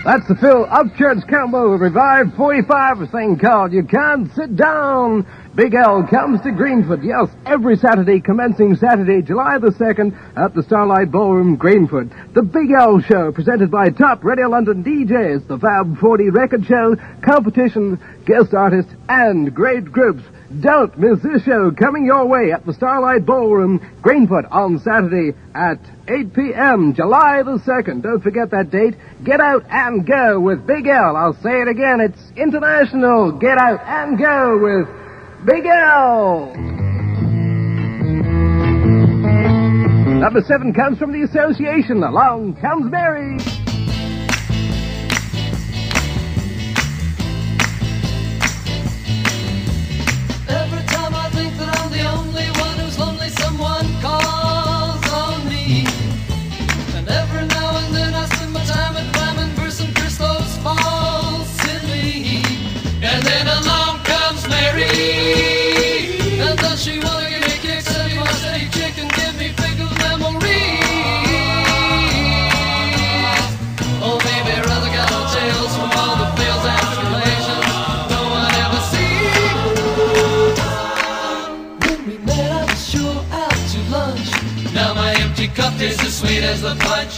That's the Phil Upchurch combo, revived 45, a thing called You Can't Sit Down. Big L comes to Greenfoot, yes, every Saturday, commencing Saturday, July the 2nd, at the Starlight Ballroom, Greenfoot. The Big L Show, presented by top Radio London DJs, the Fab 40 Record Show, competition, guest artists, and great groups. Don't miss this show coming your way at the Starlight Ballroom, Greenfoot, on Saturday at 8 p.m., July the 2nd. Don't forget that date. Get out and go with Big L. I'll say it again. It's international. Get out and go with Big L. Number 7 comes from the Association. Along comes Mary. Someone calls on me, and every now and then I spend my time at climbing for some crystals falsely. And then along comes Mary, and does she wanna give me kicks? Steady, my steady chick, and give me fickle memories. Oh, baby, rather got no tales from all the fails and tribulations no one ever sees. When we met, I was sure out to lunch. Now my empty cup tastes as sweet as the punch.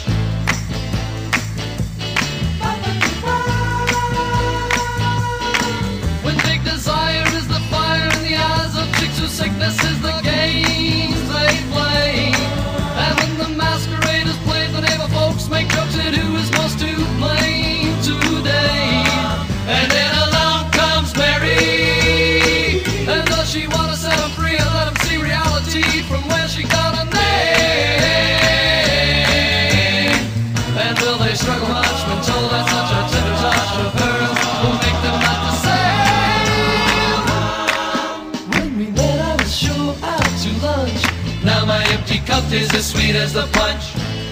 When big desire is the fire in the eyes of chicks whose sickness is the games they play. And when the masquerade is played, the neighbor folks make jokes at who is most to blame today. And then along comes Mary, and does she want to set him free and let him see reality from where she got her name? And will they struggle much when told that such a tender touch of hers will make them not the same? When we met, I was sure out to lunch. Now my empty cup is as sweet as the punch.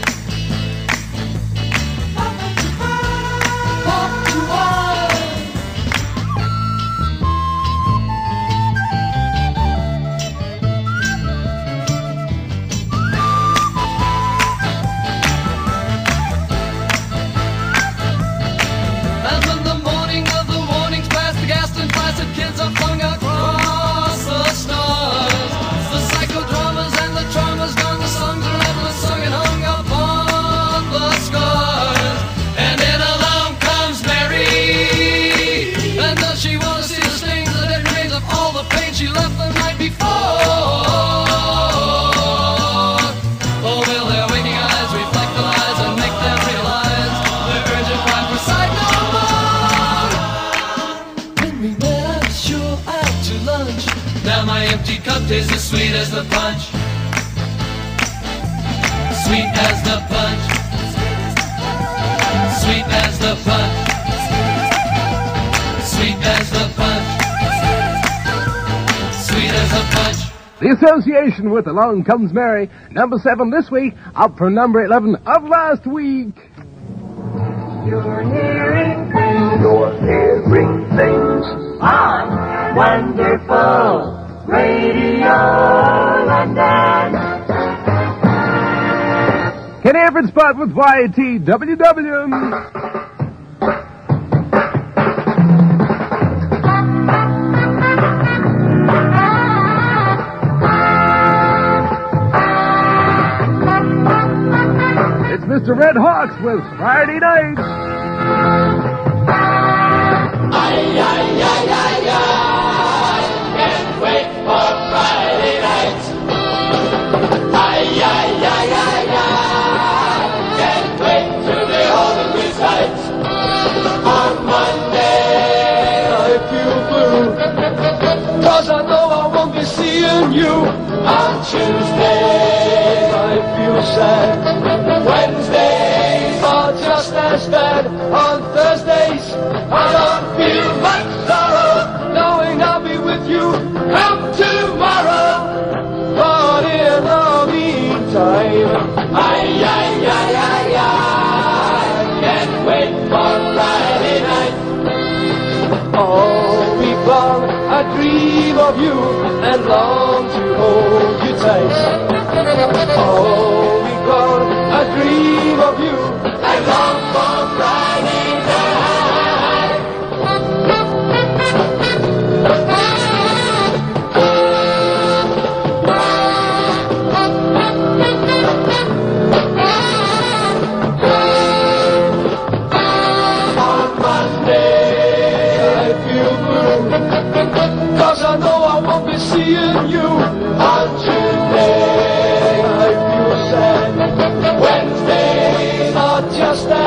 Kids are flung across the stars. The psychodramas and the traumas gone. The songs are endless, sung and hung upon the scars. And then along comes Mary, and does she want to see the stains, the dead remains of all the pain she left the night before? Oh, will their waking eyes reflect the lies and make them realize their urgent cry for sight no more? When we met, sure out to lunch. Now my empty cup tastes as sweet as the punch. Sweet as the punch. Sweet as the punch. Sweet as the punch. Sweet as the punch. The Association with Along Comes Mary. Number 7 this week, up from number 11 of last week. You're hearing things. You're hearing things on Wonderful Radio London. Kenny Everett Spot with YTWW. It's Mr. Red Hawks with Friday Night. Can't wait for Friday night. Can't wait to behold the good sights. On Monday I feel blue, 'cause I know I won't be seeing you. On Tuesday I feel sad. Wednesdays are just as bad. On Thursdays I don't feel much sorrow, knowing I'll be with you come tomorrow. But in the meantime, can't wait for Friday night. All week long I dream of you and long to hold you tight. All week long I dream of you and long for Friday night.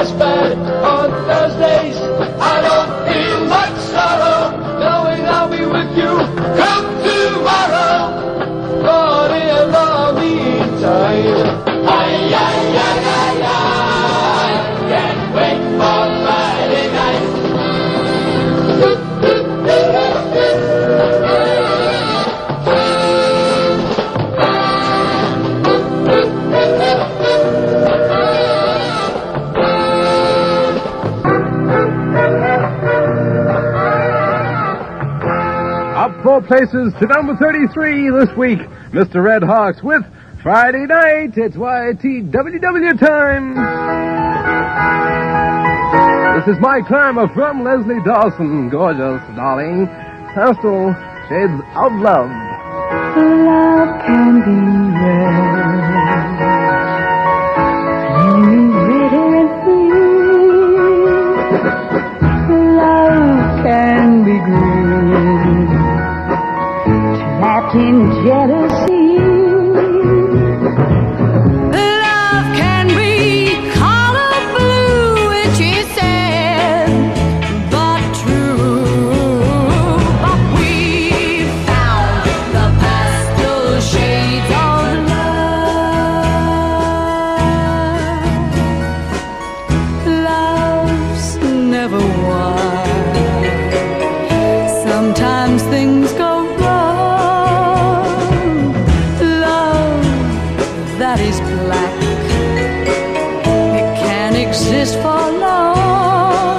was bad. On Thursdays, I don't feel much sorrow, knowing I'll be with you come tomorrow. But in the meantime, I can't wait for Friday night. Up 4 places to number 33 this week, Mr. Red Hawks with Friday Night. It's YTWW time. This is My Climber from Leslie Dawson. Gorgeous, darling. Pastel Shades of Love. Love can be red, red and blue. Love can be green, trapped in jealousy. Love can be color blue, which is sad but true. But we found the pastel shades of love. Love's never won. Sometimes things go wrong. Love that is black, it can't exist for long.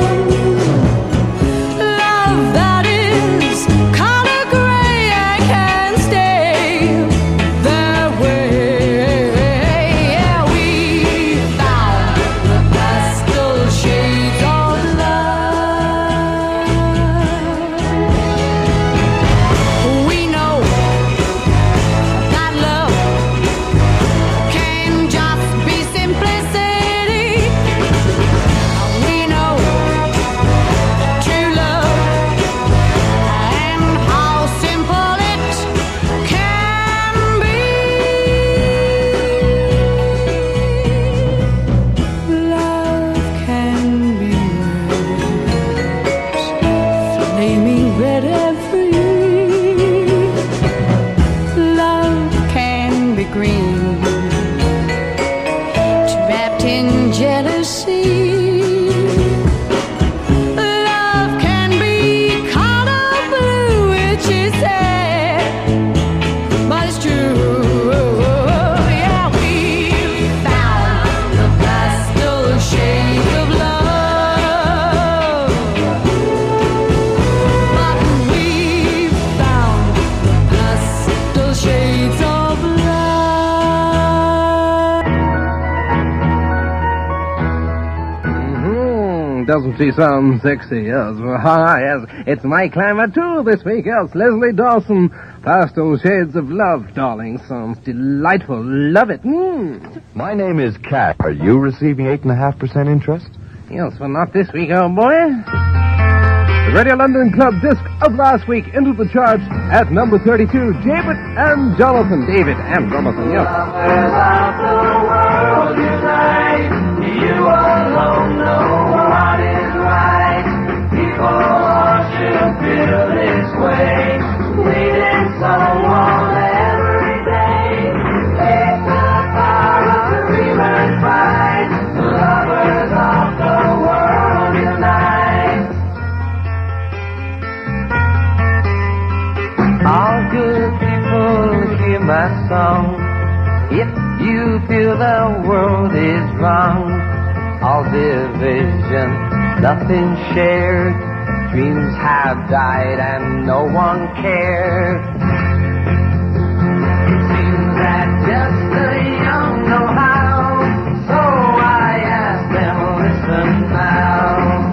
Love that is color gray, I can't stay that way. Yeah, we found the pastel shades of love. We know that love can just be simplicity. We know true love and how simple it can be. Love can be rose, flaming red and free. Love can be green, trapped in jealousy. Love can be color blue, which is sad, but it's true. Yeah, we found the pastel shades of love. But we found the pastel shades of love. Doesn't she sound sexy? Yes. Yes. It's My Climber 2 this week. Yes. Leslie Dawson. Pastel Shades of Love, darling. Sounds delightful. Love it. My name is Cat. Are you receiving 8.5% interest? Yes, well, not this week, old boy. The Radio London Club disc of last week into the charts at number 32. David and Jonathan. David and Jonathan, yes. Lovers of the world unite. You alone know what is right. People should feel this way. Needing someone every day. Take the power of the human fight. Lovers of the world unite. All good people hear my song. If you feel the world is wrong, all division, nothing shared. Dreams have died and no one cared. It seems that just the young know how, so I ask them, listen now.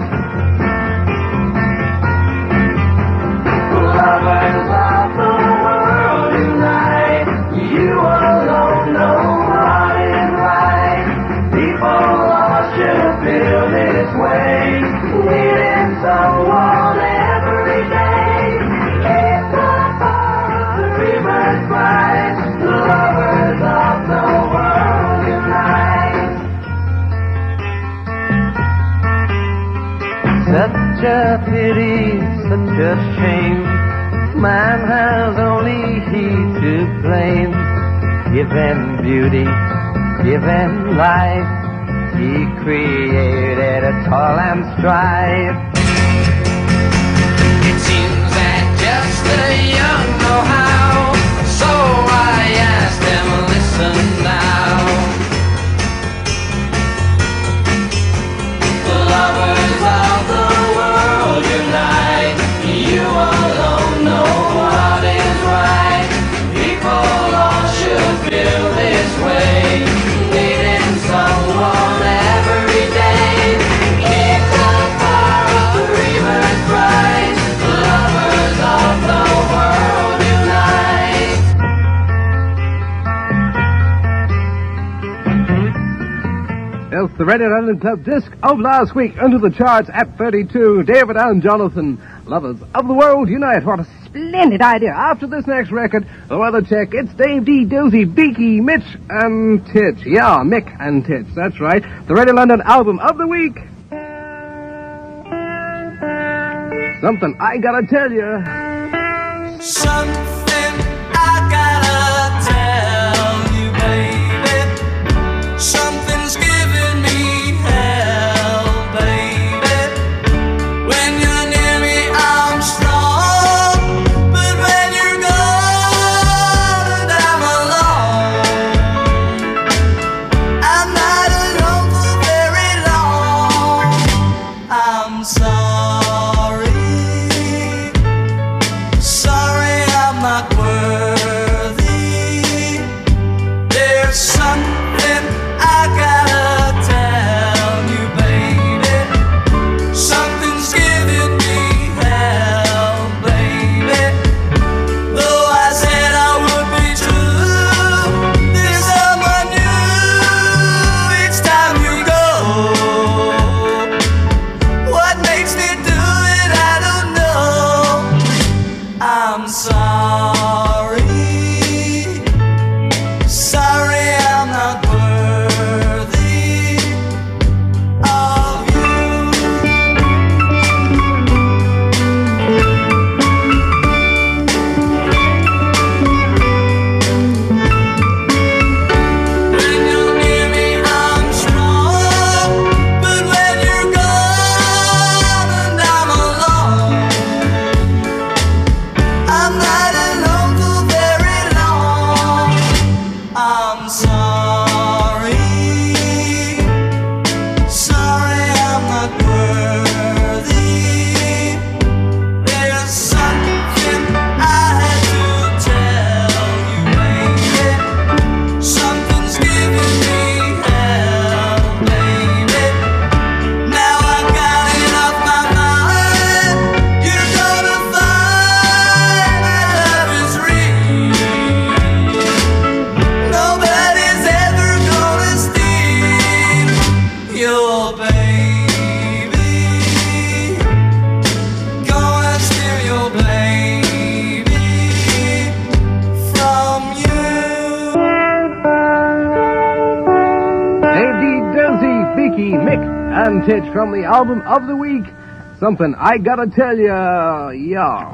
Lovers of the world unite. You alone know what is right. People all should feel this way. Needing someone every day. It's the power of the river's price. Lovers of the world unite. a pity, such a shame. Man has only he to blame. Given beauty, given life, he created a toil and strife. It seems that just the young know how, so I asked them, listen now. The lovers of the world unite. You alone know what is right. People all should feel this way, needing someone every day. Keep the fire of the river's bright. Lovers of the world unite. Yes, the Radio London Club disc of last week into the charts at 32. David and Jonathan, Lovers of the World Unite. What a splendid idea. After this next record, the weather check, it's Dave D, Dozy, Beaky, Mitch, and Titch. Yeah, Mick and Titch, that's right. The Radio London album of the week. Something I gotta tell you. Something I gotta tell you, baby. Something's giving me hell, baby. When you're near me, I'm strong, but when you're gone and I'm alone, I'm not alone for very long. I'm sorry. Sorry, I'm not worthy. There's something I gotta tell you, baby. Something's giving me hell, baby. Though I said I would be true, there's someone new each time you go. What makes me do it, I don't know. I'm sorry. Sorry, I'm not worthy of you. When you're near me, I'm strong, but when you're gone and I'm alone, I'm not alone for very long. I'm sorry. Sorry, I'm not worthy. There's something I had to tell you, baby. Something's giving me hell, baby. Now I've got it off my mind. You're gonna find that love is real. Nobody's ever gonna steal your baby. Gonna steal your baby from you. Dave D, Dozy, Beaky, Mick, and Titch from the album of the week. Something I gotta tell you. Yeah.